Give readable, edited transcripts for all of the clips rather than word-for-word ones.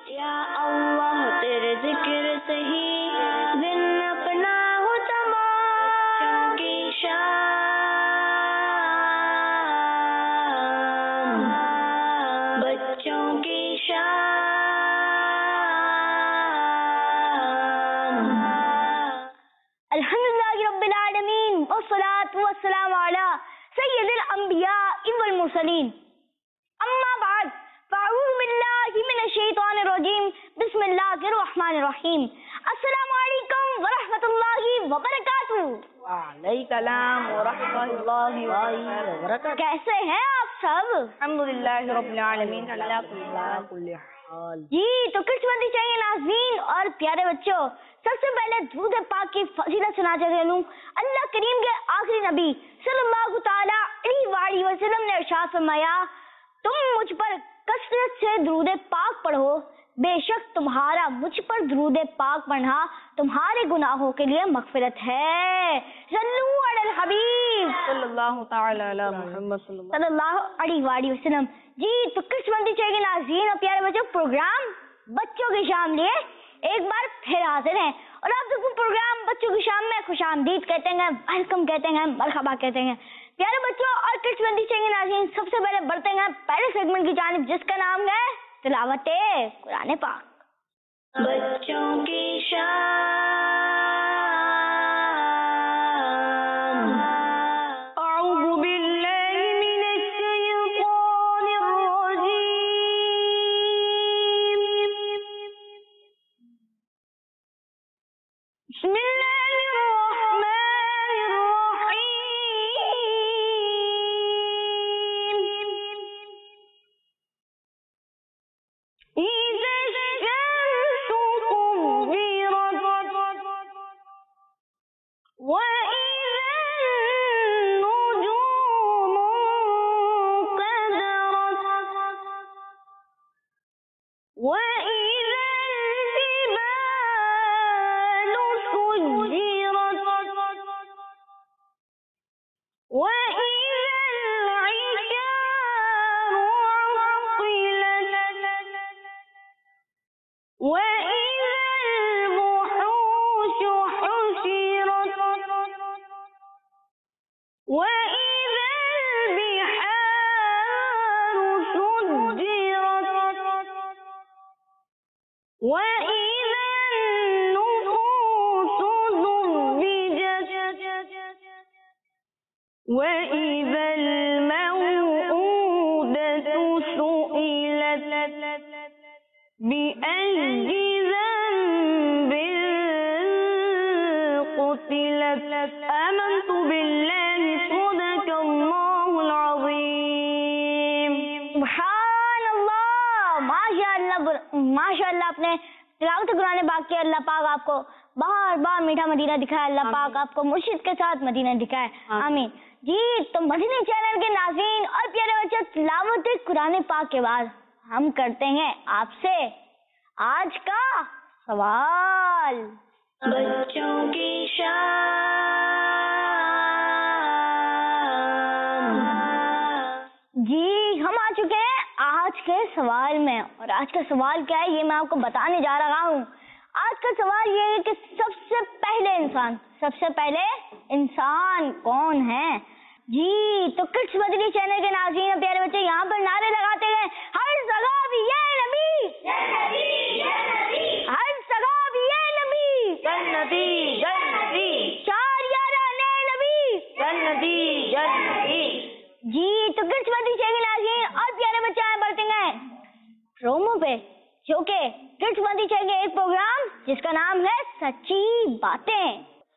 یا اللہ تیرے ذکر سے ہی دن اپنا ہو تمام کی شان، بچوں کی شان۔ الحمدللہ رب العالمین والصلاة والسلام علی سید الانبیاء والمرسلین، اما بعد فاعوذ باللہ من الشیطان الرجیم، بسم اللہ الرحمن الرحیم۔ السلام علیکم ورحمۃ اللہ وبرکاتہ۔ وعلیکم السلام ورحمۃ اللہ وبرکاتہ۔ کیسے ہیں آپ سب؟ الحمدللہ رب العالمین، اللہ کل حال۔ جی تو کچھ بندی چاہیے ناظرین اور پیارے بچوں، سب سے پہلے درود پاک کی فضیلت سناتے چلوں۔ اللہ کریم کے آخری نبی صلی اللہ تعالی علیہ وآلہ وسلم نے ارشاد فرمایا، تم مجھ پر کثرت سے درود پاک پڑھو، بے شک تمہارا مجھ پر درود پاک پڑھنا تمہارے گناہوں کے لیے مغفرت ہے۔ صلو علی الحبیب صلی اللہ تعالی علی محمد صلی اللہ علیہ وآلہ وسلم۔ جی تو کس بندی چاہیے ناظرین اور پیارے بچوں، پروگرام بچوں کی شام لیے ایک بار پھر حاضر ہیں، اور آپ سب کو پروگرام بچوں کی شام میں خوش آمدید کہتے ہیں، ویلکم کہتے ہیں، مرحبا کہتے ہیں۔ پیارے بچوں اور کس بندی چاہیے ناظرین، سب سے پہلے بڑھتے ہیں پہلے سیگمنٹ کی جانب، جس کا نام ہے تلاوت قرآن پاک۔ بچوں کی شان، اعوذ باللہ من الشیطان الرجیم، بسم اللہ الرحمن الرحیم۔ إِذَا الشَّمْسُ كُوِّرَتْ وَإِذَا النُّجُومُ انكَدَرَتْ وَإِذَا الْجِبَالُ سُيِّرَتْ وَإِذَا الْعِشَارُ عُطِّلَتْ وَإِذَا الْوُحُوشُ حُشِرَتْ وَإِذَا الْبِحَارُ سُجِّرَتْ وَإِذَا النُّفُوسُ زُوِّجَتْ وَإِذَا الْمَوْءُودَةُ سُئِلَتْ بِأَيِّ ذَنبٍ قُتِلَتْ۔ آمنت باللہ صدق اللہ العظیم۔ سبحان اللہ، ماشاء اللہ آپ نے تلاوت قرآن پاک کی، اللہ پاک آپ کو بار بار میٹھا مدینہ دکھائے، اللہ پاک آپ کو مرشد کے ساتھ مدینہ دکھائے، آمین۔ جی تو مدینہ چینل کے ناظرین اور پیارے بچے، تلاوت قرآن پاک کے بعد ہم کرتے ہیں آپ سے آج کا سوال۔ بچوں کی شان، جی ہم آ چکے ہیں آج کے سوال میں، اور آج کا سوال کیا ہے یہ میں آپ کو بتانے جا رہا ہوں۔ آج کا سوال یہ ہے کہ سب سے پہلے انسان کون ہے؟ جی تو کڈس مدنی چینل کے ناظرین اور پیارے بچے یہاں پر نعرے لگاتے ہیں، ہر جگہ بھی یہ نبی، ہر جگہ بھی یہ نبی، جنتی جنتی چار یاران نبی، جنتی جنتی۔ جی تو کڈس مدنی چینل کے ناظرین اور پیارے بچے آئے بڑھتے ہیں پرومو پہ، جو کہ کڈس مدنی چینل کے ایک پروگرام جس کا نام ہے سچی باتیں۔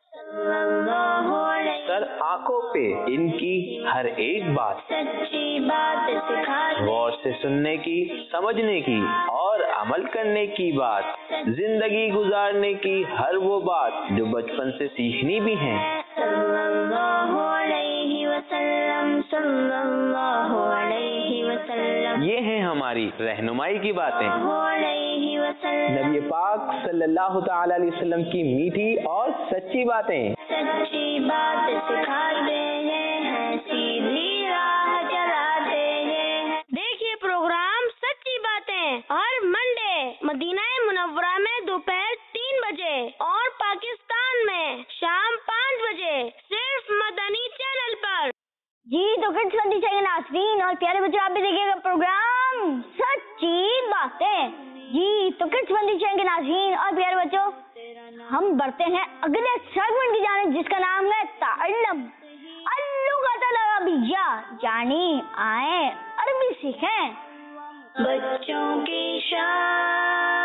سر آنکھوں پہ ان کی ہر ایک بات، سچی بات سکھاتے، غور سے سننے کی، سمجھنے کی اور عمل کرنے کی بات، زندگی گزارنے کی ہر وہ بات جو بچپن سے سیکھنی بھی ہیں۔ صلی اللہ علیہ وسلم، صلی اللہ علیہ وسلم، یہ ہیں ہماری رہنمائی کی باتیں، علیہ وسلم، نبی پاک صلی اللہ تعالی علیہ وسلم کی میٹھی اور سچی باتیں۔ سچی بات سکھاتے ہیں، سیدھی راہ چلاتے ہیں۔ دیکھیے پروگرام سچی باتیں ہر منڈے مدینہ پیارے بچوں آپ بھی دیکھیے گا پروگرام سچی باتیں. جی تو کڈس فن چینل کے ناظرین اور پیارے بچوں ہم بڑھتے ہیں اگلے سیگمنٹ کی جانب جس کا نام ہے تعلم اللغۃ العربیہ، یعنی آئیں عربی سیکھیں. بچوں کی شان.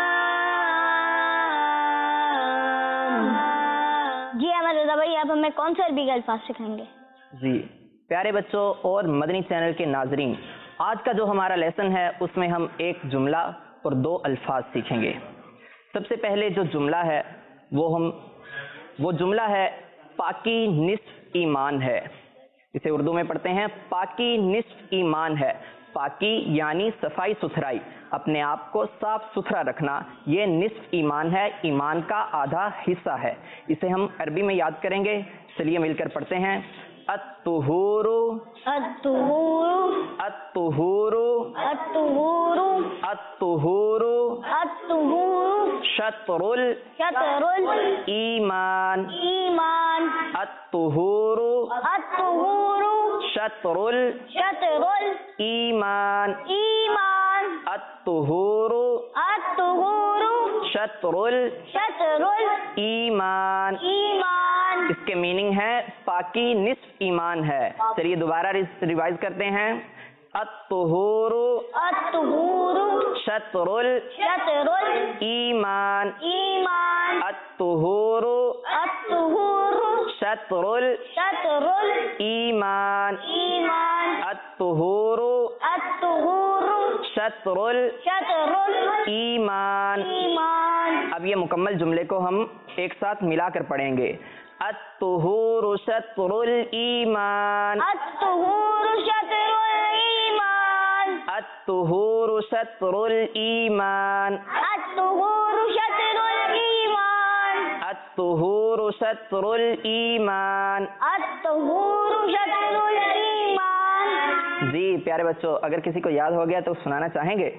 جی احمد رضا بھائی آپ ہمیں کون سے عربی کے الفاظ سکھائیں گے؟ جی پیارے بچوں اور مدنی چینل کے ناظرین، آج کا جو ہمارا لیسن ہے اس میں ہم ایک جملہ اور 2 الفاظ سیکھیں گے. سب سے پہلے جو جملہ ہے وہ جملہ ہے پاکی نصف ایمان ہے. اسے اردو میں پڑھتے ہیں پاکی نصف ایمان ہے. پاکی یعنی صفائی ستھرائی، اپنے آپ کو صاف ستھرا رکھنا، یہ نصف ایمان ہے، ایمان کا آدھا حصہ ہے. اسے ہم عربی میں یاد کریں گے. چلیے مل کر پڑھتے ہیں. الطہور الطہور الطہور الطہور الطہور الطہور شطر شطر الایمان ایمان الطہور الطہور شطر شطر الایمان ایمان الطہور الطہور شطر شطر الایمان. ایمان. اس کے میننگ ہے پاکی نصف ایمان ہے. چلیے دوبارہ ریوائز کرتے ہیں. الطہور الطہور شطر شطر الایمان ایمان الطہور الطہور شطر شطر الایمان ایمان الطہور الطہور شطر شطر الایمان. ایمان. اب یہ مکمل جملے کو ہم ایک ساتھ ملا کر پڑھیں گے. الطہور شطر الایمان الطہور شطر الایمان الطہور شطر الایمان الطہور شطر الایمان الطہور شطر الایمان. الطہور شطر الایمان. جی پیارے بچوں اگر کسی کو یاد ہو گیا تو سنانا چاہیں گے؟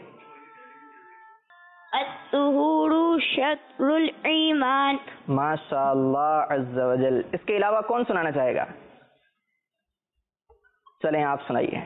الطہور شطر الایمان. ماشاء اللہ عز و جل. اس کے علاوہ کون سنانا چاہے گا؟ چلیں آپ سنائیے.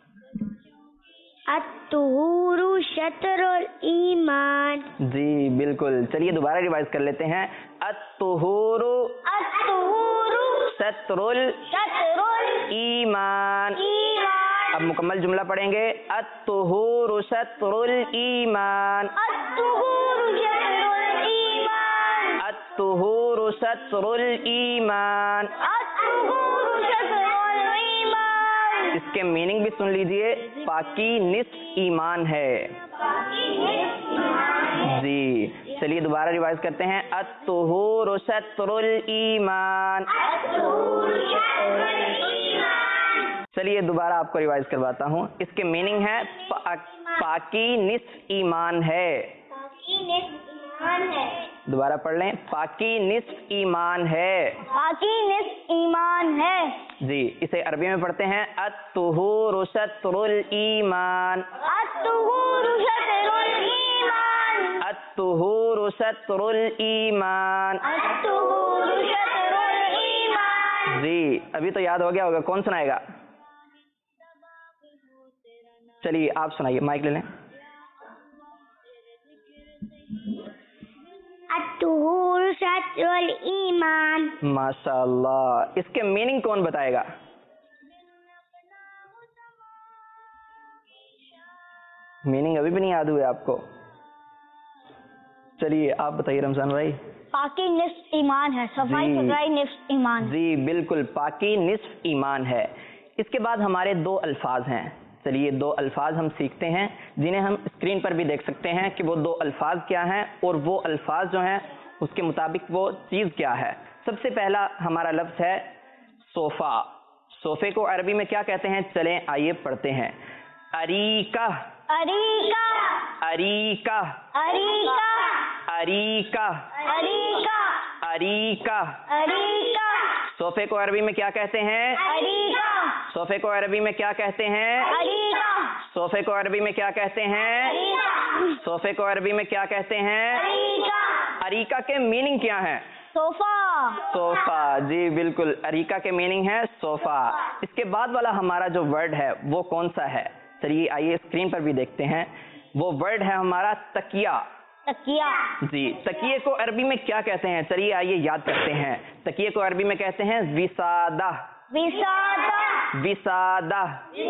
الطہور شطر الایمان. جی بالکل. چلیے دوبارہ ریوائز کر لیتے ہیں. الطہور الطہور شطر شطر الایمان. الایمان. اب مکمل جملہ پڑھیں گے. الطہور شطر الایمان الطہور شطر الایمان الطہور شطر الایمان. الطہور شطر الایمان. اس کے میننگ بھی سن لیجئے. پاکی نصف ایمان ہے. جی چلیے دوبارہ ریوائز کرتے ہیں. الطہور شطر الایمان. چلیے دوبارہ آپ کو ریوائز کرواتا ہوں. اس کے میننگ ہے پاکی نصف ایمان ہے. دوبارہ پڑھ لیں. پاکی نصف ایمان ہے. پاکی نصف ایمان ہے. جی اسے عربی میں پڑھتے ہیں. الطہور شطر الایمان الطہور شطر الایمان الطہور شطر الایمان. الطہور شطر الایمان. جی ابھی تو یاد ہو گیا ہوگا. کون سنائے گا؟ چلیے آپ سنائیے. مائک لے لیں. الطہور شطر الایمان. ماشاء اللہ. اس کے میننگ کون بتائے گا؟ میننگ ابھی بھی نہیں یاد ہوئے آپ کو؟ چلیے آپ بتائیے رمضان بھائی. پاکی نصف ایمان ہے. صفائی ستھرائی نصف ایمان. جی بالکل. پاکی نصف ایمان ہے. اس کے بعد ہمارے 2 الفاظ ہیں. چلیے 2 الفاظ ہم سیکھتے ہیں جنہیں ہم اسکرین پر بھی دیکھ سکتے ہیں کہ وہ 2 الفاظ کیا ہیں اور وہ الفاظ جو ہیں اس کے مطابق وہ چیز کیا ہے. سب سے پہلا ہمارا لفظ ہے صوفہ. صوفے کو عربی میں کیا کہتے ہیں؟ چلیں آئیے پڑھتے ہیں. اریکہ اریکہ اریکہ اریکہ اریکہ اریکہ اریکہ. اریکہ صوفے کو عربی میں کیا کہتے ہیں؟ اریکہ صوفے کو عربی میں کیا کہتے ہیں؟ اریکہ صوفے کو عربی میں کیا کہتے ہیں؟ صوفے کو عربی میں کیا کہتے ہیں؟ اریکہ. اریکہ کے میننگ کیا ہیں؟ صوفہ. صوفہ. جی بالکل. اریکہ کے میننگ ہے صوفہ. اس کے بعد والا ہمارا جو ورڈ ہے وہ کون سا ہے؟ چلیے آئیے اسکرین پر بھی دیکھتے ہیں. وہ ورڈ ہے ہمارا تکیہ. تکیہ. جی تکیے کو عربی میں کیا کہتے ہیں؟ چلیے آئیے یاد کرتے ہیں. تکیے کو عربی میں کہتے ہیں وسادہ. وسادہ. وسادہ.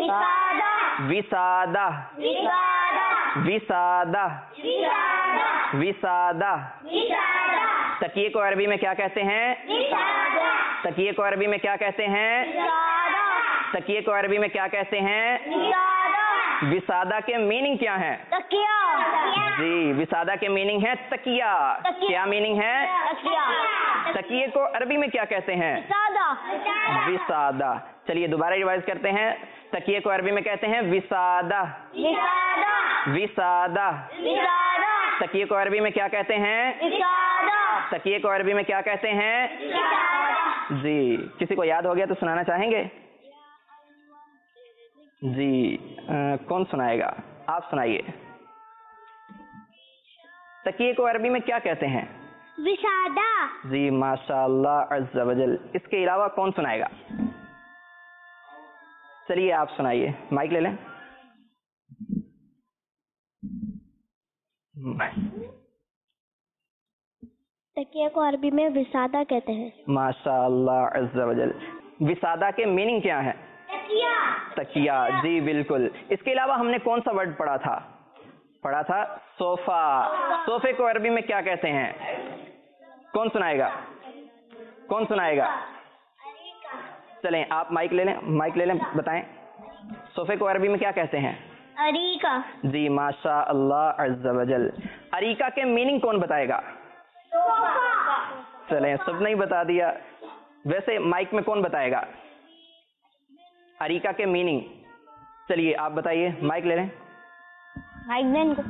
وسادہ. وسادہ. وسادہ. وسادہ. وسادہ. وسادہ. تکیے کو عربی میں کیا کہتے ہیں؟ وسادہ. تکیے کو عربی میں کیا کہتے ہیں؟ وسادہ. تکیے کو عربی میں کیا کہتے ہیں؟ وسادہ. وسادہ کے میننگ کیا ہے؟ تکیہ. جی وسادہ کے میننگ ہے تکیہ. کیا میننگ ہے؟ تکیہ. تکیے کو عربی میں کیا کہتے ہیں؟ وسادہ. وسادہ. چلیے دوبارہ ریوائز کرتے ہیں. تکیے کو عربی میں کہتے ہیں وسادہ. وسادہ. وسادہ. وسادہ. تکیے کو عربی میں کیا کہتے ہیں؟ وسادہ. تکیے کو عربی میں کیا کہتے ہیں؟ وسادہ. جی کسی کو یاد ہو گیا تو سنانا چاہیں گے؟ جی کون سنائے گا؟ آپ سنائیے. تکیے کو عربی میں کیا کہتے ہیں؟ وسادہ. جی ماشاء اللہ عز و جل. اس کے علاوہ کون سنائے گا؟ چلیے آپ سنائیے. مائک لے لیں. تکیہ کو عربی میں وسادہ کہتے ہیں. ماشاء اللہ عز و جل. وسادہ کے میننگ کیا ہے؟ تکیہ. تکیہ. جی بالکل. اس کے علاوہ ہم نے کون سا ورڈ پڑھا تھا؟ پڑھا تھا صوفہ. صوفے کو عربی میں کیا کہتے ہیں؟ کون سنائے گا؟ کون سنائے گا؟ چلیں آپ مائک لے لیں. مائک لے لیں بتائیں. صوفے کو عربی میں کیا کہتے ہیں؟ اریکہ. جی ماشاء اللہ عز و جل. اریکہ کے میننگ کون بتائے گا؟ چلیں سب نہیں بتا دیا. ویسے مائک میں کون بتائے گا اریکہ کے میننگ؟ چلیے آپ بتائیے. مائک لے لیں. مائک دیں کو.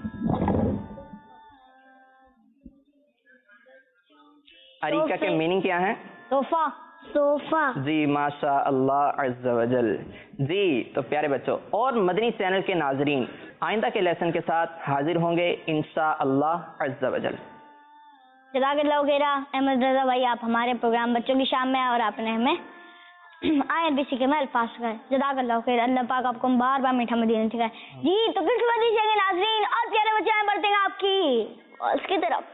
اریکہ کے میننگ کیا ہے؟ صوفہ. صوفہ. جی ماشاء اللہ عز و جل. جی تو پیارے بچوں اور مدنی چینل کے ناظرین آئندہ کے لیسن کے ساتھ حاضر ہوں گے انشاء اللہ عز و جل. جزاک اللہ خیر. احمد رضا بھائی آپ ہمارے پروگرام بچوں کی شام میں اور آپ نے ہمیں آئے بھی سیکھے میں الفاظ سکھائے. جزاک اللہ خیر. اللہ پاک آپ کو بار بار میٹھا مدینہ سکھائے. جی تو کس وجہ سے ناظرین اور پیارے بچے آئے بڑھتے ہیں آپ کی اس کی طرف.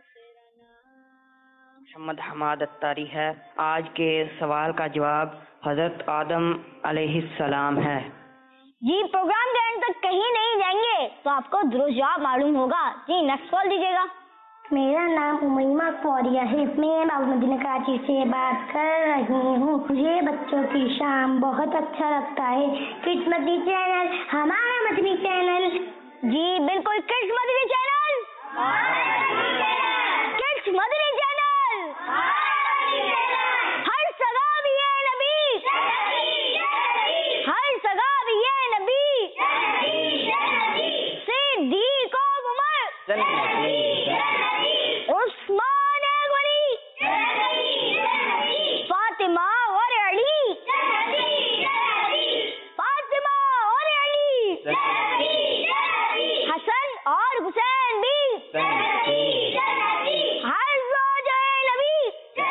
محمد حماد اتاری ہے. آج کے سوال کا جواب حضرت آدم علیہ السلام ہے. جی پروگرام کے اینڈ تک کہیں نہیں جائیں گے تو آپ کو درست جواب معلوم ہوگا. جی نیکسٹ کال دیجیے گا. میرا نام امیمہ فوریہ ہے. میں باب مدینہ کراچی سے بات کر رہی ہوں. مجھے بچوں کی شام بہت اچھا لگتا ہے. کڈس مدنی چینل ہمارا مدنی چینل. جی بالکل kids Madani channel. Kids Madani channel. ہر سگا بھی ہے نبی. ہر سگا بھی ہے نبی. صدیق و عمر. عثمان غنی. فاطمہ اور علی. فاطمہ اور علی. حسن اور حسین بھی. ہر زوج نبی.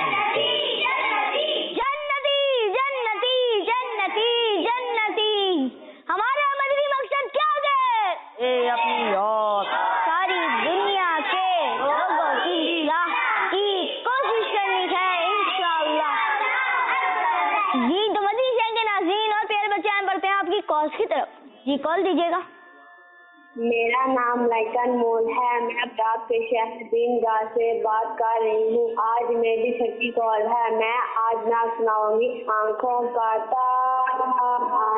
جنتی جنتی جنتی جنتی. ہمارا مدنی مقصد کیا ہے؟ اپنی اور ساری دنیا کے لوگوں کی اصلاح کی کوشش کرنی ہے انشاءاللہ. جی تو مدنی چینل کے ناظرین اور پیارے بچے آئے بڑھتے ہیں آپ کی کالز کی طرف. جی کال دیجیے گا. میرا نام لائکن مول ہے. میں پراگ کے شہر دین گاہ سے بات کر رہی ہوں. آج میری چھٹی کال ہے. میں آج نعت سناؤں گی. آنکھوں کا تارا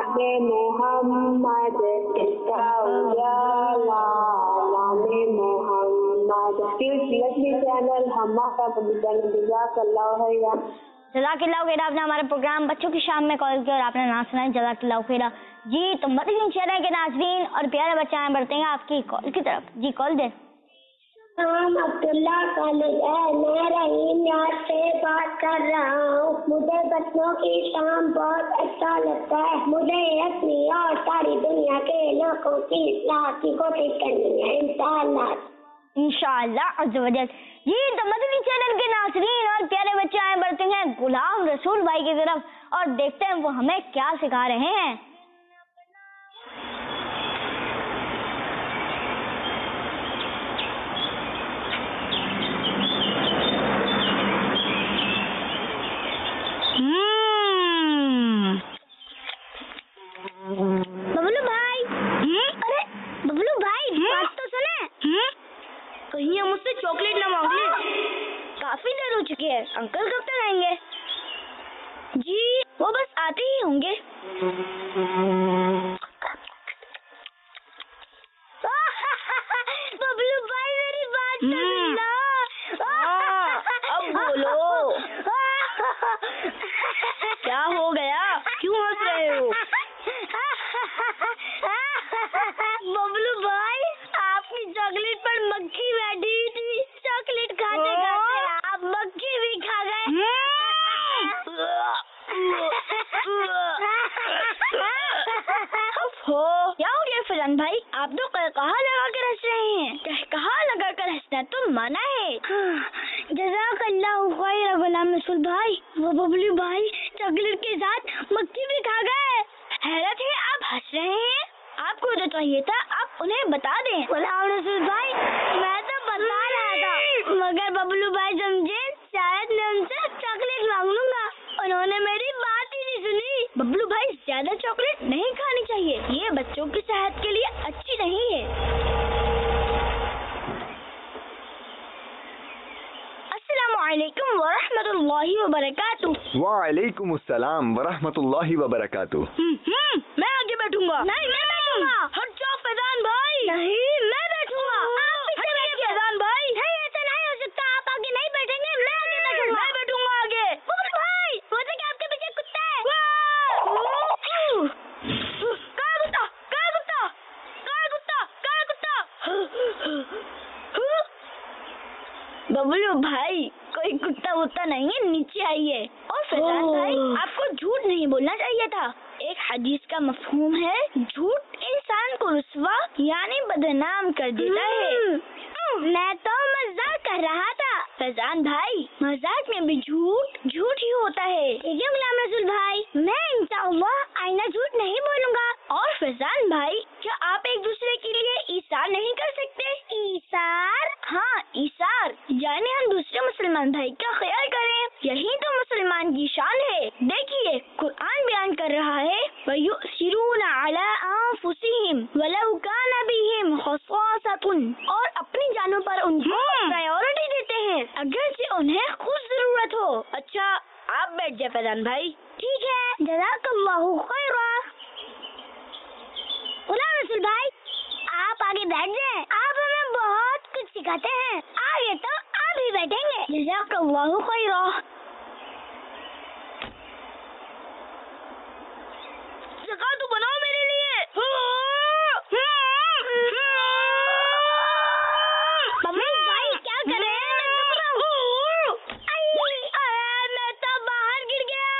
محمد اس کا اجالا نام محمد. مدنی چینل ہمارا مدنی چینل. جزاک اللہ خیر. جزاک اللہ خیر. آپ نے ہمارے پروگرام بچوں کی شام میں کال کیا اور آپ نے نام سنایا. جزاک اللہ خیر. جی تو مدنی چینل کے ناظرین اور پیارے بچے آئے بڑھتے ہیں آپ کی کال کی طرف. جی کال دیں. نام عبداللہ کالج ہے. میں رحیم یار سے بات کر رہا ہوں. مجھے بچوں کی شام بہت اچھا لگتا ہے. مجھے اپنی اور ساری دنیا کے لوگوں کی اصلاح کی کوشش کرنی ہے انشاءاللہ. انشاءاللہ عز و جل. جی تو مدنی چینل کے ناظرین اور پیارے بچے آئے بڑھتے ہیں غلام رسول بھائی کی طرف اور دیکھتے ہیں وہ ہمیں کیا سکھا رہے ہیں. کہیں ہم مجھ سے چاکلیٹ نہ مانگ لیں. کافی دیر ہو چکی ہے, انکل کب تک آئیں گے؟ جی وہ بس آتے ہی ہوں گے. ببلو بھائی میری بات سننا. اب بولو کیا ہو گیا, کیوں ہنس رہے ہو؟ ببلو بھائی آپ کی چاکلیٹ پر مکھی بیٹھی تھی, چاکلیٹ کھاتے کھاتے آپ مکھی بھی کھا گئے. کیا ہو گیا فیضان بھائی, آپ تو کہا لگا کر ہنس رہے ہیں. کہا لگا کر ہنسنا تو منع ہے. جزاک اللہ خیر غلام رسول بھائی. وہ ببلو بھائی چاکلیٹ کے ساتھ مکھی بھی کھا گئے. حیرت ہے آپ ہنس رہے ہیں, آپ کو تو چاہیے تھا آپ انہیں بتا دیں. غلام رسول بھائی میں تو بتا رہا تھا, مگر ببلو بھائی سمجھے شاید میں ان سے چاکلیٹ مانگ لوں گا, انہوں نے میری بات ہی نہیں سنی. ببلو بھائی زیادہ چاکلیٹ نہیں کھانی چاہیے, یہ بچوں کی صحت کے لیے اچھی نہیں ہے. السلام علیکم ورحمۃ اللہ وبرکاتہ. وعلیکم السلام ورحمۃ اللہ وبرکاتہ. میں آگے بیٹھوں گا. نہیں میں بیٹھوں گا. ہٹ جاؤ فیضان بھائی. نہیں میں بیٹھوں گا. آپ پیچھے بیٹھیے فیضان بھائی. نہیں ایسا نہیں ہو سکتا, آپ آگے نہیں بیٹھیں گے, میں آگے بیٹھوں گا. میں بیٹھوں گا آگے. ببلو بھائی ہوتا کہ آپ کے پیچھے کتا ہے. کہاں کتا, کہاں کتا, کہاں کتا, کہاں کتا. ببلو بھائی کوئی کتا وتا نہیں ہے, نیچے آئیے. اور فیضان بھائی آپ کو جھوٹ نہیں بولنا چاہیے تھا. ایک حدیث کا مفہوم ہے جھوٹ انسان کو رسوا یعنی بدنام کر دیتا ہے. میں تو مزاق کر رہا تھا. فیضان بھائی مزاق میں بھی جھوٹ جھوٹ ہی ہوتا ہے. یہ غلام رسول بھائی میں انشاءاللہ آئندہ جھوٹ نہیں بولوں گا. اور فیضان بھائی کیا آپ ایک دوسرے کے لیے ایثار نہیں کر سکتے؟ ایثار؟ ہاں ایثار, یعنی ہم دوسرے مسلمان بھائی کا خیال کریں. یہی تو مسلمان کی شان ہے. دیکھیے قرآن بیان کر رہا ہے وَيُؤْثِرُونَ عَلَىٰ أَنفُسِهِمْ وَلَوْ كَانَ بِهِمْ خَصَاصَةٌ, اور اپنی جانوں پر ان کو پرائیورٹی دیتے ہیں اگرچہ انہیں خود ضرورت ہو. اچھا آپ بیٹھ جائے فیضان بھائی. ٹھیک ہے, جزاک اللہ خیرا. غلام رسول بھائی آپ آگے بیٹھ جائیں, آپ ہمیں بہت کچھ سکھاتے ہیں. آگے تو آپ ہی بیٹھیں گے. جزاک اللہ خیرا. زکات تو بناؤ میرے لیے. ببلو بھائی کیا کر رہے ہیں, میں تو باہر گر گیا.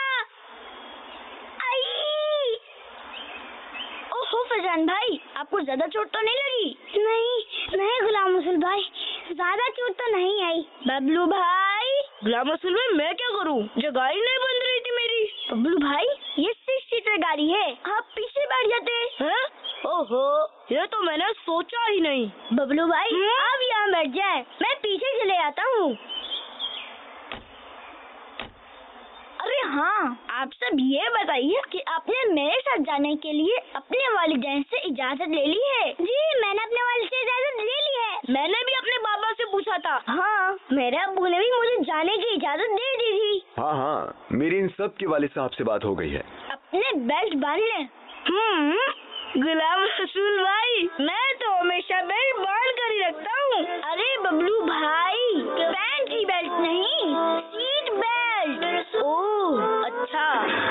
اوہو فیضان بھائی آپ کو زیادہ چوٹ تو نہیں لگی؟ نہیں غلام رسول بھائی زیادہ چوٹ تو نہیں آئی. ببلو بھائی غلام رسول بھائی میں کیا کروں, جگہ ہی نہیں بن رہی تھی میری. ببلو بھائی یہ 6 سیٹر گاڑی ہے, آپ پیچھے بیٹھ جاتے. اوہو یہ تو میں نے سوچا ہی نہیں. ببلو بھائی آپ یہاں بیٹھ جائیں, میں پیچھے چلے آتا ہوں. ارے ہاں آپ سب یہ بتائیے کہ آپ نے میرے ساتھ جانے کے لیے اپنے والدین سے اجازت لے لی ہے؟ جی میں نے اپنے والد سے اجازت لے لی ہے. میں نے بھی اپنے بابا سے پوچھا تھا. ہاں میرے ابو نے بھی مجھے جانے کی اجازت دے دی تھی. ہاں میری ان سب کے والد صاحب سے بات ہو گئی ہے. اپنے بیلٹ باندھ لیں. غلام رسول بھائی میں تو ہمیشہ بیلٹ باندھ کر ہی رکھتا ہوں. ارے ببلو بھائی پینٹ کی بیلٹ نہیں, سیٹ بیلٹ. اوہ اچھا.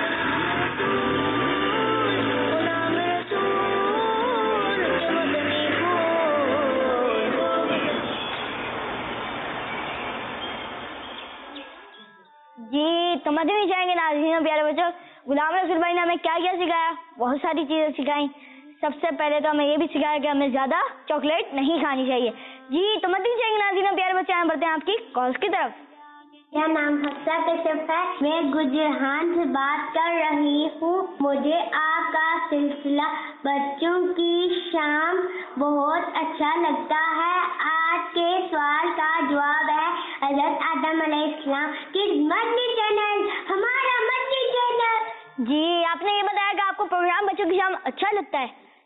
جی سمجھ نہیں جائیں گے ناظرین پیارے بچوں, غلام رسول بھائی نے ہمیں کیا کیا سکھایا. بہت ساری چیزیں سکھائیں. سب سے پہلے تو ہمیں یہ بھی سکھایا کہ ہمیں زیادہ چاکلیٹ نہیں کھانی چاہیے. جی سمجھ نہیں جائیں گے ناظرین پیارے بچے, آئیں بڑھتے ہیں آپ کی کالز کی طرف. میرا نام حفصہ کشف ہے, میں گجرہان سے بات کر رہی ہوں. مجھے آپ کا سلسلہ بچوں کی شام بہت اچھا لگتا ہے. آج کے سوال کا جواب ہے حضرت آدم علیہ السلام کی مدنی چینل, ہمارا مدنی چینل. جی آپ نے یہ بتایا کہ آپ کو پروگرام بچوں کی شام اچھا لگتا ہے.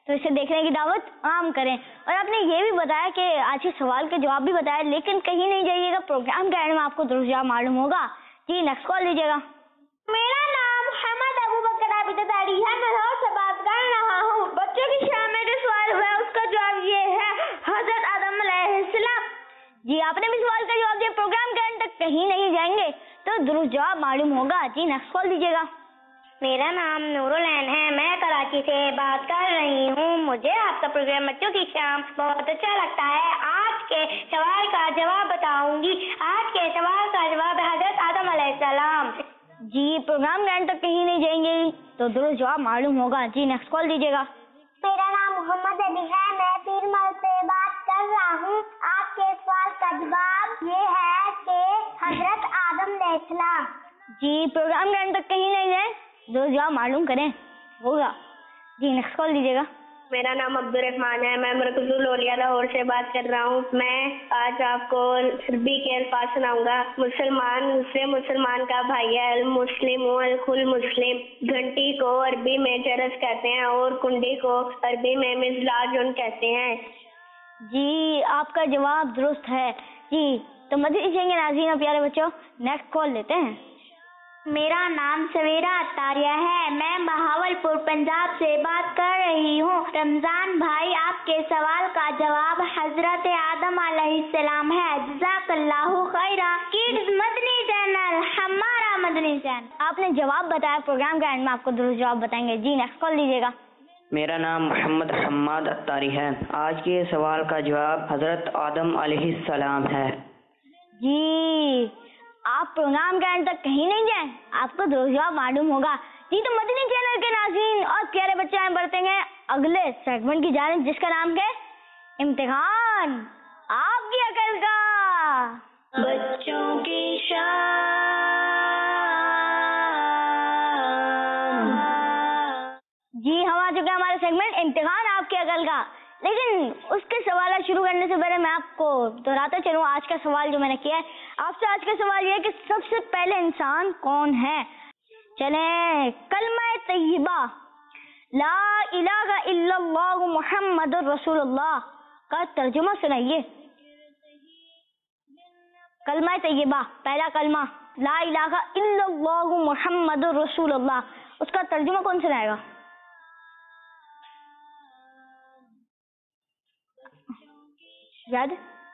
تو اسے دیکھنے کی دعوت عام کریں. اور آپ نے یہ بھی بتایا کہ آج کے سوال کے جواب بھی بتایا, لیکن کہیں نہیں جائیے گا, پروگرام کے اینڈ میں آپ کو درست جواب معلوم ہوگا. جی نیکسٹ کال دیجیے گا. میرا نام محمد ابو بکر عابد اتاری ہے, میں لاہور سے بات کر رہا ہوں. بچوں کی شام میں جو سوال ہوا ہے اس کا جواب یہ ہے حضرت آدم علیہ السلام. جی آپ نے بھی سوال کا جواب دیا, پروگرام کے اینڈ تک کہیں نہیں جائیں گے تو درست جواب معلوم ہوگا. جی نیکسٹ کال دیجیے گا. میرا نام نور العین ہے, میں کراچی سے بات کر رہی ہوں. مجھے آپ کا پروگرام بچوں کی شام بہت اچھا لگتا ہے. آج کے سوال کا جواب بتاؤں گی. آج کے سوال کا جواب ہے حضرت آدم علیہ السلام. جی پروگرام کے اینڈ تک کہیں نہیں جائیں گے تو درست جواب معلوم ہوگا. جی نیکسٹ کال دیجیے گا. میرا نام محمد علی ہے, میں پیرمل سے بات کر رہا ہوں. آپ کے سوال کا جواب یہ ہے کہ حضرت آدم علیہ السلام. جی پروگرام کے اینڈ تک کہیں نہیں جائیں, درست جواب معلوم کریں ہوگا. جی نیکسٹ کال دیجیے گا. میرا نام عبد الرحمان ہے, میں مرکز الاولیاء لاہور سے بات کر رہا ہوں. میں آج آپ کو عربی کے الفاظ سناؤں گا. مسلمان دوسرے مسلمان کا بھائی ہے. المسلم الخل مسلم. گھنٹی کو عربی میں جرس کہتے ہیں اور کنڈی کو عربی میں مزلاجن کہتے ہیں. جی آپ کا جواب درست ہے. جی تو مدنی چینل کے ناظرین اور پیارے بچوں, نیکسٹ کال لیتے ہیں. میرا نام سویرا اتاریہ ہے, میں بہاولپور پنجاب سے بات کر رہی ہوں. رمضان بھائی, آپ کے سوال کا جواب حضرت آدم علیہ السلام ہے. جزاک اللہ خیرا. کڈز مدنی چینل, ہمارا مدنی چینل. آپ نے جواب بتایا, پروگرام کے اینڈ میں آپ کو درست جواب بتائیں گے. جی نیکسٹ کال دیجیے گا. میرا نام محمد حماد اتاری ہے. آج کے سوال کا جواب حضرت آدم علیہ السلام ہے. جی آپ پروگرام کے اینڈ تک کہیں نہیں جائیں, آپ کو درست جواب معلوم ہوگا. جی تو مدنی چینل کے ناظرین اور پیارے بچے آئے بڑھتے ہیں اگلے سیگمنٹ کی جانب, جس کا نام ہے امتحان آپ کی عقل کا. بچوں کی شان. جی ہم آ چکے ہیں ہمارے سیگمنٹ امتحان آپ کی عقل کا. لیکن اس کے سوالات شروع کرنے سے پہلے میں آپ کو دہراتا چلوں آج کا سوال جو میں نے کیا ہے آپ سے. آج کا سوال یہ ہے کہ سب سے پہلے انسان کون ہے. چلیں, کلمہ طیبہ لا الہ الا اللہ محمد رسول اللہ کا ترجمہ سنائیے. کلمہ طیبہ, پہلا کلمہ لا الہ الا اللہ محمد رسول اللہ, اس کا ترجمہ کون سنائے گا؟ یاد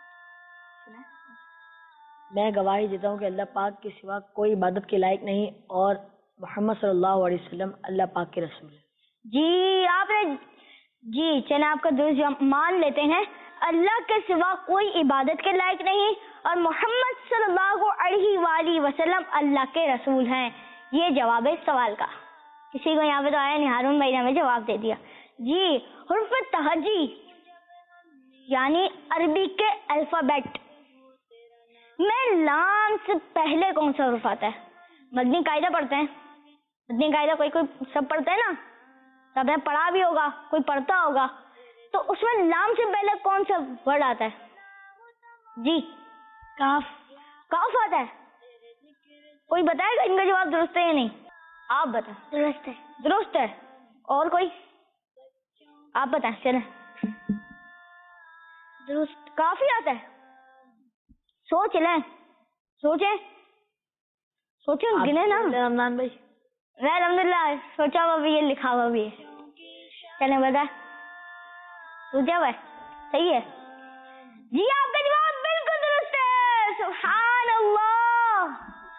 میں گواہی دیتا ہوں کہ اللہ پاک کے سوا کوئی عبادت کے لائق نہیں اور محمد صلی اللہ علیہ وسلم اللہ پاک کے رسول ہے. جی آپ نے, جی چلیں آپ کا درست جواب مان لیتے ہیں. اللہ کے سوا کوئی عبادت کے لائق نہیں اور محمد صلی اللہ علیہ وآلہ وسلم اللہ کے رسول ہیں. یہ جواب ہے سوال کا. کسی کو یہاں پہ تو آیا نہیں, ہارون بھائی نے ہمیں جواب دے دیا. جی حرف تہجی یعنی عربی کے الفابیٹ میں لام سے پہلے کون سا حرف آتا ہے؟ مدنی قاعدہ پڑھتے ہیں, مدنی قاعدہ کوئی سب پڑھتے ہیں نا, سب نے پڑھا بھی ہوگا, کوئی پڑھتا ہوگا, تو اس میں لام سے پہلے کون سا ورڈ آتا ہے؟ جی کاف. کاف آتا ہے. کوئی بتائے گا ان کا جواب درست ہے یا نہیں؟ آپ بتائیں. درست ہے. درست ہے. اور کوئی آپ بتائیں. چلیں درست کافی آتا ہے. سوچ لیں, سوچیں گنے نا. رمضان بھائی الحمدللہ سوچا ہوا بھی ہے, لکھا ہوا بھی ہے. چلیں بتا, سوچا ہوا ہے, صحیح ہے. جی آپ کا جواب بالکل درست ہے. سبحان اللہ.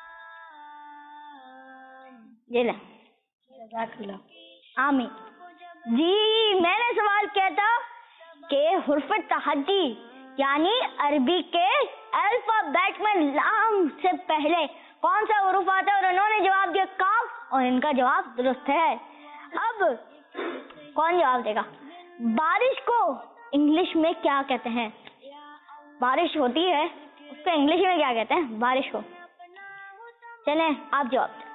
جی لیں, جزاک اللہ. آمین. جی میں نے سوال کیا تھا کہ حرف تہجی یعنی عربی کے الفابیٹ میں لام سے پہلے کون سا حرف آتا ہے, اور انہوں نے جواب دیا کاف, اور ان کا جواب درست ہے. اب کون جواب دے گا؟ بارش کو انگلش میں کیا کہتے ہیں؟ بارش ہوتی ہے اس کو انگلش میں کیا کہتے ہیں بارش کو؟ چلیں آپ جواب دیں.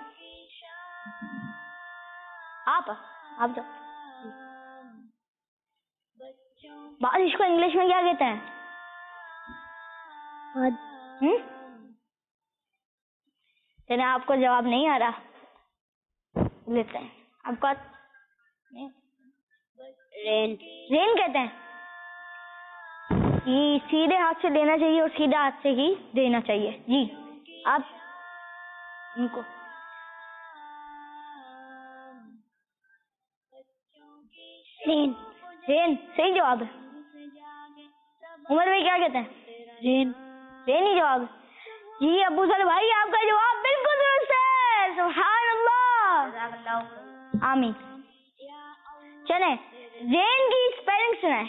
آپ جواب. بارش کو انگلش میں کیا کہتے ہیں؟ چلیں آپ کو جواب نہیں آ رہا, لیتے ہیں آپ کا. رین کہتے ہیں. جی سیدھے ہاتھ سے لینا چاہیے اور سیدھے ہاتھ سے ہی دینا چاہیے. جی آپ ان کو رین صحیح جواب ہے. عمر بھائی کیا کہتے ہیں؟ رین ہی جواب. جی ابو سر بھائی آپ کا جواب بالکل درست ہے. سبحان اللہ. آمین. چلیں رین کی اسپیلنگ سنائیں.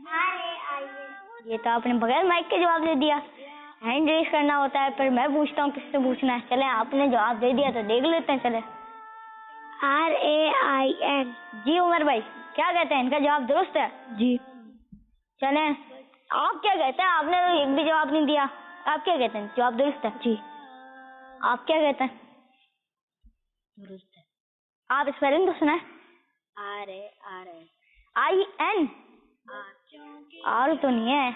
یہ تو آپ نے بغیر مائک کے جواب دے دیا. ہینڈ ریز کرنا ہوتا ہے, پھر میں پوچھتا ہوں کس سے پوچھنا ہے. چلیں آپ نے جواب دے دیا تو دیکھ لیتے ہیں. چلیں RAIN. جی عمر بھائی کیا کہتے ہیں؟ ان کا جواب درست ہے. جی چلیں آپ کیا کہتے ہیں؟ آپ نے تو ایک بھی جواب نہیں دیا. آپ کیا کہتے ہیں؟ جواب درست ہے. جی آپ کیا کہتے ہیں؟ درست ہے. آپ اسپیلنگ تو سنائیں. RAIN. آر تو نہیں ہے.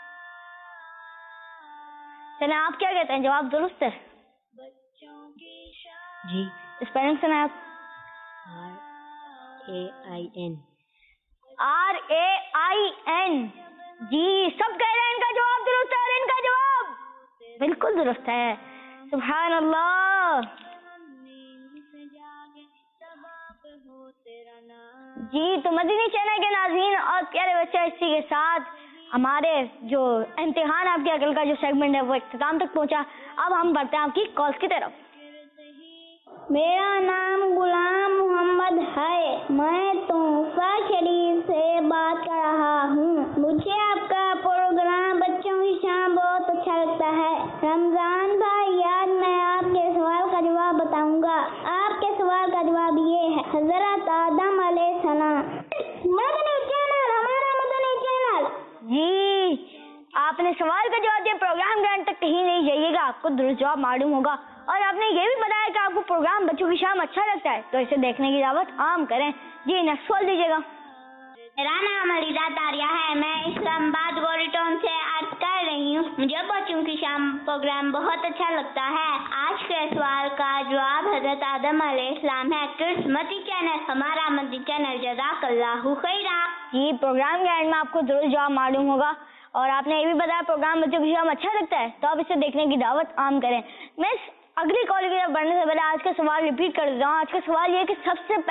چلیں آپ کیا کہتے ہیں؟ جواب درست ہے. جی اسپیلنگ سنائیں آپ. RAIN. جی سب کہہ رہے ہیں ان کا جواب درست ہے, اور ان کا جواب بالکل درست ہے. سبحان اللہ. جی تو مدنی چینل کے ناظرین اور پیارے بچے, اسی کے ساتھ ہمارے جو امتحان آپ کے عقل کا جو سیگمنٹ ہے وہ اختتام تک پہنچا. اب ہم بڑھتے ہیں آپ کی کالز کی طرف. میرا نام غلام محمد ہے. میں تحفہ شریف سے بات کر رہا ہوں. مجھے آپ کا پروگرام بچوں کی شام بہت اچھا لگتا ہے. رمضان بھائی آج میں آپ کے سوال کا جواب بتاؤں گا. آپ کے سوال کا جواب یہ ہے, حضرت آدم علیہ السلام. مدنی چینل, ہمارا مدنی چینل. جی آپ نے سوال کا جواب دیا. پروگرام کے اینڈ تک کہیں نہیں جائیے گا, آپ کو درست جواب معلوم ہوگا. اور آپ نے یہ بھی بتایا کہ آپ کو پروگرام بچوں کی شام اچھا لگتا ہے, تو اسے دیکھنے کی دعوت عام کریں. جی نیکسٹ کال دیجیے گا. میرا نام علیزہ طاریہ ہے. میں اسلام آباد گوری ٹاؤن سے عرض کر رہی ہوں. مجھے بچوں کی شام پروگرام بہت اچھا لگتا ہے. آج کے سوال کا جواب حضرت آدم علیہ السلام ہے. کرس مدنی چینل, ہمارا مدنی چینل. جزاک اللہ خیرا. جی پروگرام کے اینڈ میں آپ کو درست جواب معلوم ہوگا. اور آپ نے یہ بھی بتایا پروگرام بچوں کی شام اچھا لگتا ہے, تو آپ اسے دیکھنے کی دعوت عام کریں. میں اگلی کال کی طرف بڑھنے سے پہلے آج کا سوال ریپیٹ کر دیتا ہوں. آج کا سوال یہ ہے کہ سب سے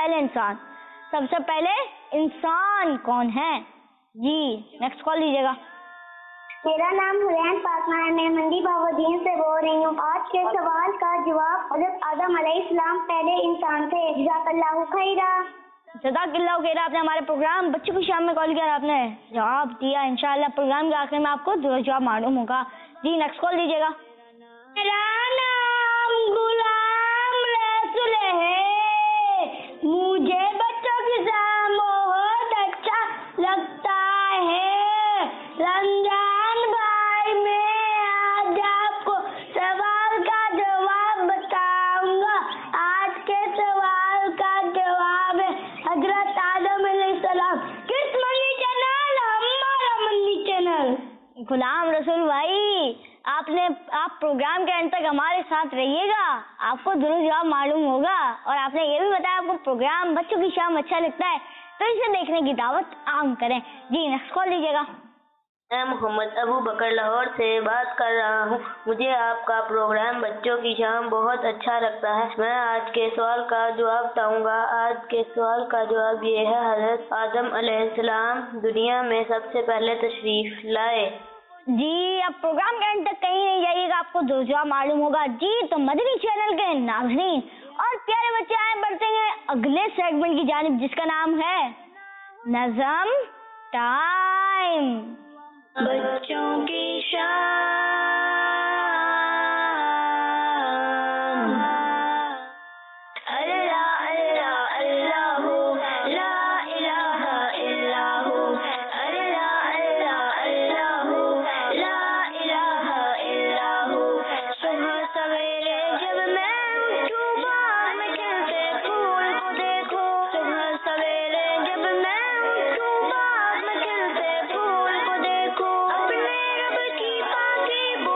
پہلے انسان کون ہے؟ جی نیکسٹ کال دیجیے گا. میرا نام حسین فاطمہ ہے. میں منڈی باودین سے بول رہی ہوں. آج کے سوال کا جواب حضرت آدم علیہ السلام پہلے انسان تھے. جزاک اللہ خیرا. جزاک اللہ خیر. آپ نے ہمارے پروگرام بچوں کی شام میں کال کیا اور آپ نے جواب دیا. انشاءاللہ پروگرام کے آخر میں آپ کو درست جواب معلوم ہوگا. جی نیکسٹ کال دیجیے گا. میرا نام غلام رسول ہے. مجھے بچوں کی شام بہت اچھا لگتا ہے. رمضان بھائی میں آج آپ کو سوال کا جواب بتاؤں گا. آج کے سوال کا جواب ہے حضرت آدم علیہ السلام. کس منی چینل؟ ہمارا منی چینل. غلام رسول بھائی آپ پروگرام کے اینڈ تک ہمارے ساتھ رہیے گا, آپ کو درست جواب معلوم ہوگا. اور آپ نے یہ بھی بتایا آپ کو پروگرام بچوں کی شام اچھا لگتا ہے, تو اسے دیکھنے کی دعوت عام کریں. جی نیکسٹ کال دیجیے گا. میں محمد ابو بکر لاہور سے بات کر رہا ہوں. مجھے آپ کا پروگرام بچوں کی شام بہت اچھا لگتا ہے. میں آج کے سوال کا جواب بتاؤں گا. آج کے سوال کا جواب یہ ہے, حضرت آدم علیہ السلام دنیا میں سب سے پہلے تشریف لائے. جی اب پروگرام کے اینڈ تک کہیں نہیں جائیے گا, آپ کو درست جواب معلوم ہوگا. جی تو مدنی چینل کے ناظرین اور پیارے بچے آئے بڑھتے ہیں اگلے سیگمنٹ کی جانب, جس کا نام ہے نظم ٹائم. بچوں کی شام. اللہ اللہ اللہ لا الہ الا ہو. اللہ اللہ اللہ لا الہ الا ہو. صبح سویرے جب میں اٹھوں باغ میں کھلتے پھول کو دیکھو. صبح سویرے جب میں اٹھوں باغ میں کھلتے پھول کو دیکھو. اپنے رب کی پاکی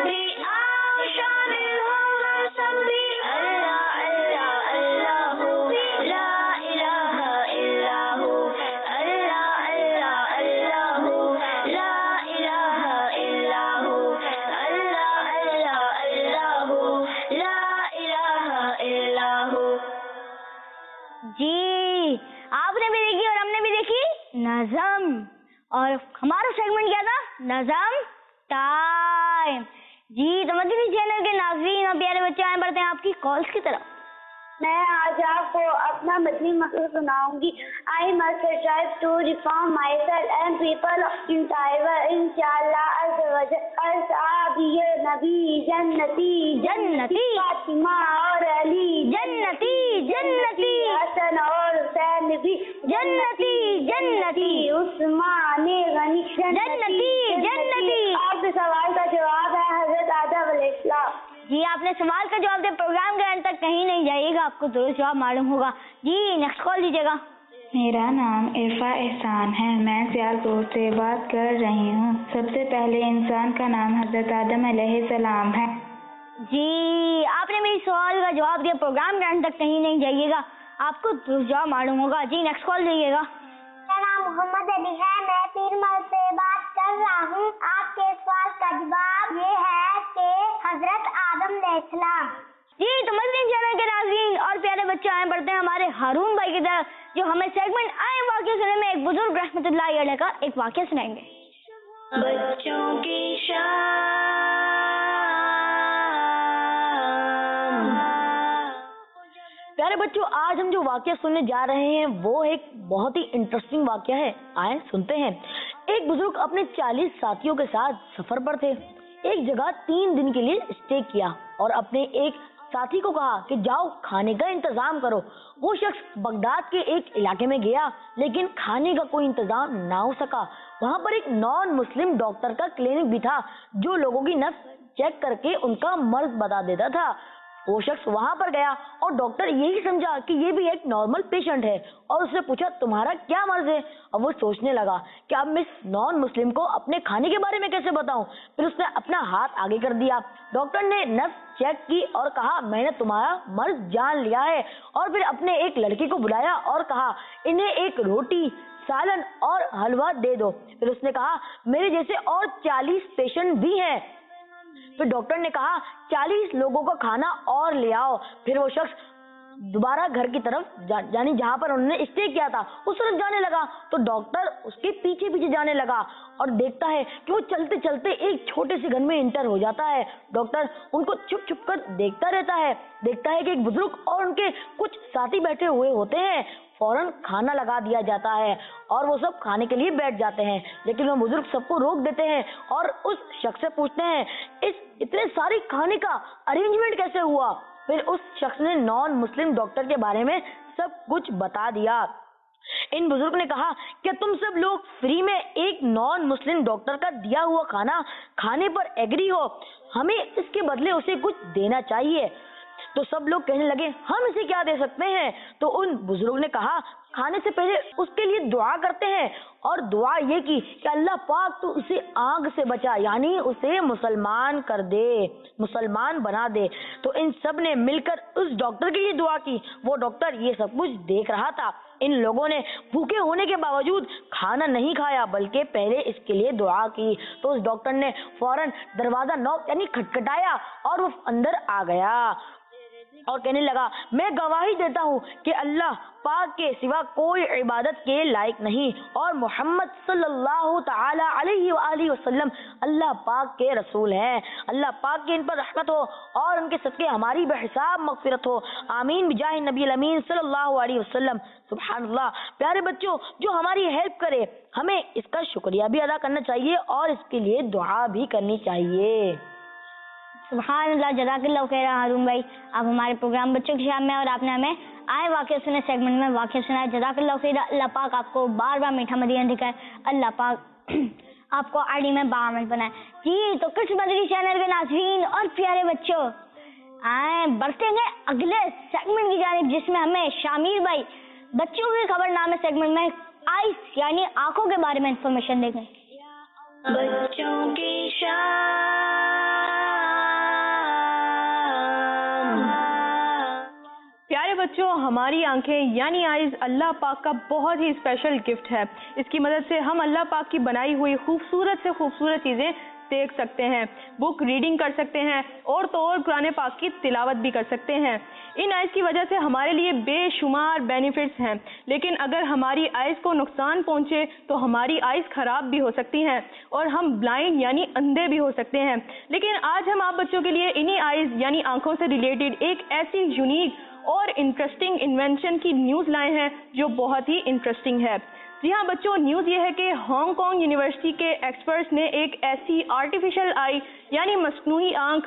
भी आओ शामिल हो हम सब भी अल्लाह अल्लाह अल्लाह ला इलाहा इल्लल्लाहु अल्लाह अल्लाह अल्लाह ला इलाहा इल्लल्लाहु अल्लाह अल्लाह अल्लाह ला इलाहा इल्लल्लाहु। जी आपने भी देखी और हमने भी देखी नज़म, और हमारा सेगमेंट क्या था? नज़म टाइम। जी तो मदनी चैनल के नाज़रीन और प्यारे बच्चे, आए बढ़ते हैं आपकी कॉल्स की तरफ। मैं आज आपको अपना मदनी मसला सुनाऊंगी। I must strive to reform myself and people in Taiwan, inshallah azawajal। असहाबिये नबी जन्नती जन्नती फातिमा और अली जन्नती जन्नती हसन और हुसैन भी जन्नती जन्नती उस्मान गनी जन्नती जन्नती। आपके सवाल का जवाब है हजरत आदम अलैहिस्सलाम। जी आपने सवाल का जवाब दिया, प्रोग्राम के अंत तक कहीं नहीं जाइएगा, आपको दुरुस्त जवाब मालूम होगा। जी नेक्स्ट कॉल दीजिएगा। मेरा नाम इरफा एहसान है, मैं सियालकोट से बात कर रही हूँ। सबसे पहले इंसान का नाम हजरत आदम अलैहिस्सलाम है। जी आपने मेरी सवाल का जवाब दिया, प्रोग्राम के अंत तक कहीं नहीं जाइएगा, आपको दुरुस्त जवाब मालूम होगा। जी नेक्स्ट कॉल दीजिएगा। मेरा नाम मोहम्मद अली है, मैं पीरमल से बात कर रहा हूँ। आपके सवाल का जवाब ये है कि हजरत आदम अलैहिस्सलाम। जी तो मदनी चैनल के नाज़रीन और प्यारे बच्चे, आए बढ़ते हैं हमारे हारून भाई की तरफ, जो हमें सेगमेंट आए वाक़या सुनने में एक बुजुर्ग रहमतुल्लाह अलैह का एक वाक़या सुनाएंगे। बच्चों की शान। प्यारे बच्चों, आज हम जो वाक़या सुनने जा रहे हैं वो एक बहुत ही इंटरेस्टिंग वाक़या है। आए सुनते हैं। एक बुजुर्ग अपने 40 साथियों के साथ सफर पर थे। एक जगह 3 दिन के लिए स्टे किया और अपने एक साथी को कहा कि जाओ खाने का इंतजाम करो। वो शख्स बगदाद के एक इलाके में गया, लेकिन खाने का कोई इंतजाम ना हो सका। वहाँ पर एक नॉन मुस्लिम डॉक्टर का क्लिनिक भी था, जो लोगों की नब्ज चेक करके उनका मर्ज बता देता था। वो शख्स वहां पर गया और डॉक्टर यही समझा कि ये भी एक नॉर्मल पेशेंट है और उसने पूछा तुम्हारा क्या मर्ज है। अब वो सोचने लगा कि अब मैं इस नॉन मुस्लिम को अपने खाने के बारे में कैसे बताऊं। फिर उसने अपना हाथ आगे कर दिया। डॉक्टर ने नब्ज चेक की और कहा मैंने तुम्हारा मर्ज जान लिया है। और फिर अपने एक लड़के को बुलाया और कहा इन्हें एक रोटी, सालन और हलवा दे दो। फिर उसने कहा मेरे जैसे और 40 पेशेंट भी हैं। फिर डॉक्टर ने कहा 40 लोगों का खाना और ले आओ। फिर वो शख्स दोबारा घर की तरफ यानी जहाँ पर उन्होंने स्टे किया था उस तरफ जाने लगा, तो डॉक्टर उसके पीछे पीछे जाने लगा और देखता है कि वो चलते चलते एक छोटे से घर में इंटर हो जाता है। डॉक्टर उनको छुप छुप कर देखता रहता है। देखता है कि एक बुजुर्ग और उनके कुछ साथी बैठे हुए होते हैं। फौरन खाना लगा दिया जाता है और वो सब खाने के लिए बैठ जाते हैं, लेकिन वो बुजुर्ग सबको रोक देते हैं और उस शख्स से पूछते हैं इस इतने सारे खाने का अरेंजमेंट कैसे हुआ। फिर उस शख्स ने नॉन मुस्लिम डॉक्टर के बारे में सब कुछ बता दिया। इन बुजुर्ग ने कहा क्या तुम सब लोग फ्री में एक नॉन मुस्लिम डॉक्टर का दिया हुआ खाना खाने पर एग्री हो? हमें इसके बदले उसे कुछ देना चाहिए। तो सब लोग कहने लगे हम इसे क्या दे सकते हैं। तो उन बुजुर्ग ने कहा खाने से पहले उसके लिए दुआ करते हैं और दुआ ये की कि अल्लाह पाक तो उसे आग से बचा, यानी उसे मुसलमान कर दे, मुसलमान बना दे। तो इन सब ने मिलकर उस डॉक्टर के लिए दुआ की। वो डॉक्टर ये सब कुछ देख रहा था। इन लोगों ने भूखे होने के बावजूद खाना नहीं खाया, बल्कि पहले इसके लिए दुआ की। तो उस डॉक्टर ने फौरन दरवाजा नॉक यानी खटखटाया और वो अंदर आ गया और कहने लगा मैं गवाही देता हूँ कि अल्लाह पाक के सिवा कोई इबादत के लायक नहीं और मोहम्मद सल्लल्लाहु ताला अलैहि वसल्लम अल्लाह पाक के रसूल हैं। अल्लाह पाक की इन पर रहमत हो और उनके सदके हमारी बेहिसाब मगफिरत हो। आमीन बिजाह नबी अमीन सल्लल्लाहु अलैहि वसल्लम। सुभानअल्लाह। प्यारे बच्चों, जो हमारी हेल्प करे हमें इसका शुक्रिया भी अदा करना चाहिए और इसके लिए दुआ भी करनी चाहिए। सुभानअल्लाह, जज़ाकल्लाह खैर हारून भाई। आप हमारे प्रोग्राम बच्चों की शाम में और आपने हमें आए वाक़या सुने सेगमेंट में वाक़या सुनाया। जज़ाकल्लाह खैर। अल्लाह पाक आपको बार बार मीठा मदीना दिखाए। अल्लाह पाक आपको आड़ी में बामल बनाए। जी तो किड्स मदनी चैनल के नाज़रीन और प्यारे बच्चों, आए बढ़ते हैं अगले सेगमेंट की जानिब, जिसमें हमें शामिर भाई बच्चों की खबरनामे सेगमेंट में आइस यानी आंखों के बारे में इंफॉर्मेशन देंगे। बच्चों की शान। بچوں ہماری آنکھیں یعنی آئیز اللہ پاک کا بہت ہی اسپیشل گفٹ ہے. اس کی مدد سے ہم اللہ پاک کی بنائی ہوئی خوبصورت سے خوبصورت چیزیں دیکھ سکتے ہیں, بک ریڈنگ کر سکتے ہیں اور تو اور قرآن پاک کی تلاوت بھی کر سکتے ہیں. ان آئیز کی وجہ سے ہمارے لیے بے شمار بینیفٹس ہیں, لیکن اگر ہماری آئیز کو نقصان پہنچے تو ہماری آئیز خراب بھی ہو سکتی ہیں اور ہم بلائنڈ یعنی اندھے بھی ہو سکتے ہیں. لیکن آج ہم آپ بچوں کے لیے انہی آئیز یعنی آنکھوں سے ریلیٹڈ ایک ایسی یونیک اور انٹرسٹنگ انوینشن کی نیوز لائے ہیں جو بہت ہی انٹرسٹنگ ہے. جی ہاں بچوں, نیوز یہ ہے کہ ہانگ کانگ یونیورسٹی کے ایکسپرٹس نے ایک ایسی آرٹیفیشل آئی یعنی مصنوعی آنکھ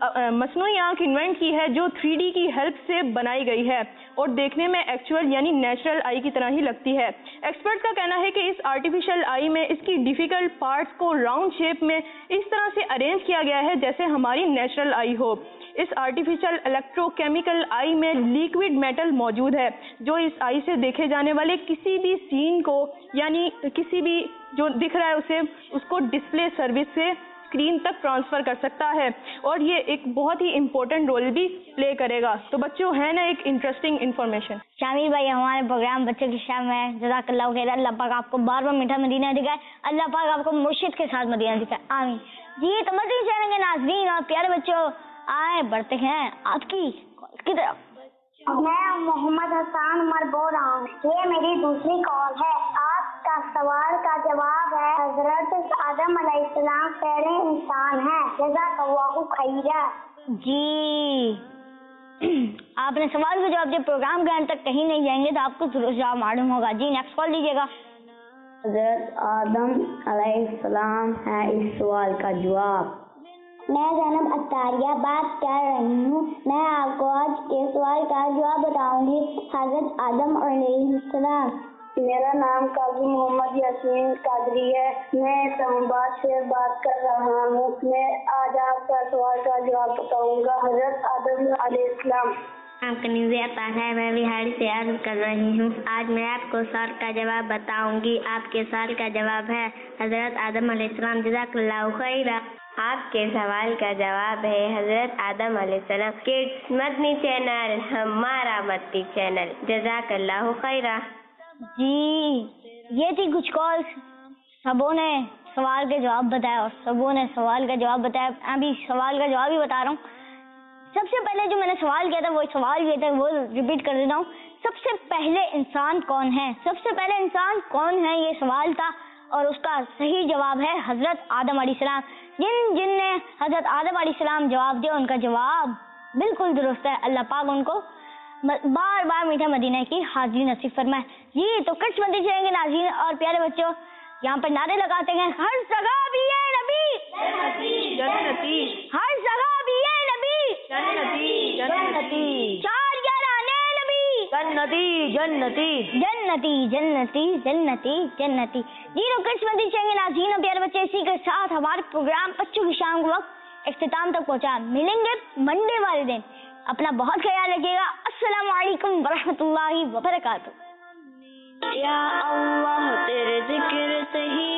انوینٹ کی ہے جو 3D کی ہیلپ سے بنائی گئی ہے اور دیکھنے میں ایکچوئل یعنی نیچرل آئی کی طرح ہی لگتی ہے. ایکسپرٹ کا کہنا ہے کہ اس آرٹیفیشل آئی میں اس کی ڈیفیکلٹ پارٹس کو راؤنڈ شیپ میں اس طرح سے ارینج کیا گیا ہے جیسے ہماری نیچرل آئی ہو. اس آرٹیفیشل الیکٹرو کیمیکل آئی میں لیکوڈ میٹل موجود ہے جو اس آئی سے دیکھے جانے والے کسی بھی سین کو یعنی کسی بھی جو دکھ رہا ہے اس کو ڈسپلے سروس سے اسکرین تک ٹرانسفر کر سکتا ہے اور یہ ایک بہت ہی امپورٹنٹ رول بھی پلے کرے گا. تو بچوں ہے نا ایک انٹرسٹنگ انفارمیشن. شامل بھائی ہمارے پروگرام بچوں کی شام میں جزاک اللہ خیر. اللہ پاک آپ کو بار بار میٹھا مدینہ دکھائے, اللہ پاک آپ کو مرشد کے ساتھ مدینہ دکھائے, آمین. جی تو مدنی چینل کے ناظرین اور پیارے بچوں آئے بڑھتے ہیں آپ کی طرف. میں محمد حسان عمر بول رہا ہوں. یہ میری دوسری کال ہے. آپ کا سوال کا جواب ہے حضرت آدم علیہ السلام پہلے انسان ہیں. جزاک اللہ خیرا. جی آپ نے سوال کا جواب جب پروگرام کے اند تک کہیں نہیں جائیں گے تو آپ کو ضرور جواب معلوم ہوگا. جی نیکسٹ کال دیجیے گا. حضرت آدم علیہ السلام ہے اس سوال کا جواب. میں زینب عطاریہ بات کر رہی ہوں. میں آپ کو آج کے سوال کا جواب بتاؤں گی. حضرت آدم علیہ السلام. میرا نام قاضی محمد یاسین قادری ہے. میں اسلام آباد سے بات کر رہا ہوں. میں آج آپ کا سوال کا جواب بتاؤں گا. حضرت آدم علیہ السلام. کنیزی عطا ہے. میں بہار سے عرض کر رہی ہوں. آج میں آپ کو سوال کا جواب بتاؤں گی. آپ کے سوال کا جواب ہے حضرت آدم علیہ السلام. جزاک اللہ خیر. آپ کے سوال کا جواب ہے حضرت آدم علیہ السلام. کڈس مدنی چینل ہمارا مدنی چینل. جزاک اللہ خیر. جی یہ تھی کچھ کالس. سبوں نے سوال کے جواب بتایا اور سبوں نے سوال کا جواب بتایا. ابھی سوال کا جواب ہی بتا رہا ہوں. سب سے پہلے جو میں نے سوال کیا تھا وہ سوال یہ تھا, وہ ریپیٹ کر دیتا ہوں. سب سے پہلے انسان کون ہے؟ سب سے پہلے انسان کون ہے یہ سوال تھا اور اس کا صحیح جواب ہے حضرت آدم علیہ السلام. جن نے حضرت آدم علیہ السلام جواب دیا ان کا جواب بالکل درست ہے. اللہ پاک ان کو بار بار میٹھا مدینہ کی حاضری نصیب فرمائے. جی تو کچھ مدنی چینل کے ناظرین اور پیارے بچوں یہاں پر نعرے لگاتے ہیں ہر جگہ بھی ہے نبی جنتی, ہر جگہ بھی ہے نبی جنتی, جنتی, 411 نبی جنتی, جنتی, جنتی جنتی جنتی جنتی. جی تو کچھ مدنی چینل کے ناظرین اور پیارے بچے اسی کے ساتھ ہمارے پروگرام بچوں کی شام کے وقت اختتام تک پہنچا. ملیں گے منڈے والے دن. اپنا بہت خیال رکھیے گا. السلام علیکم ورحمۃ اللہ وبرکاتہ. یا اللہ تیرے ذکر سے ہی